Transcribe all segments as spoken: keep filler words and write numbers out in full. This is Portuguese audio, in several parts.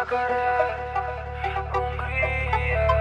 Jacaré, Hungria.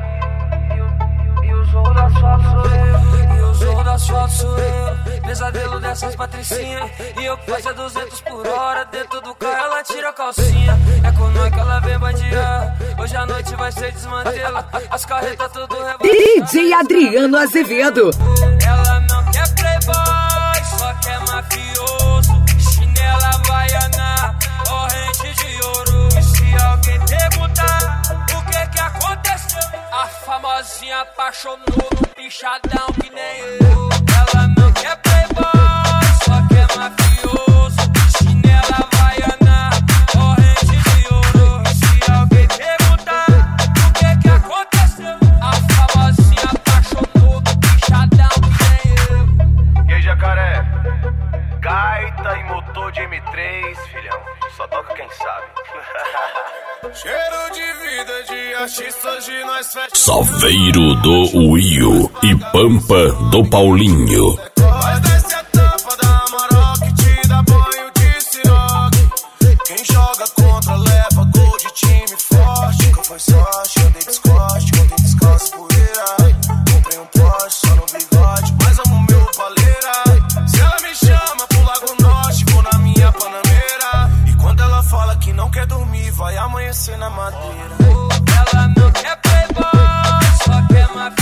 E o zorro da asfalto sou eu. E o zorro da asfalto sou eu. Pesadelo dessas patricinhas. E eu passo a duzentos por hora. Dentro do carro ela tira a calcinha. É com nós que ela vem bandear. Hoje a noite vai ser desmantelo. As carretas tudo rebatidas. D J Adriano Azevedo. Ela não quer playboy, só quer mafioso. Chinela havaiana, corrente de ouro. E se alguém perguntar o que que aconteceu, a famosinha apaixonou no pichadão que nem eu. Ela não quer playboy, só quer mafioso. Chinela havaiana, corrente de ouro. E se alguém perguntar o que que aconteceu, a famosinha apaixonou no pichadão que nem eu. E aí, Jacaré? Gaita e motor de M três, filhão. Só toca quem sabe. Cheiro de vida de artista, hoje nós fecha. Saveiro do Will e Pampa do Paulinho. Nós desce a tampa da Amarok, te dá banho de siroque. Quem joga contra leva gol de time forte. Nunca foi sorte, andei descoste, contei descalço poeira. Comprei um Porsche só no bigode, mas amo meu paleira. Se ela me chama pro Lago Norte, vou na minha Panameira. E quando ela fala que não quer dormir, vai amanhecer na madeira. Ela não quer playboy, só quer mafioso.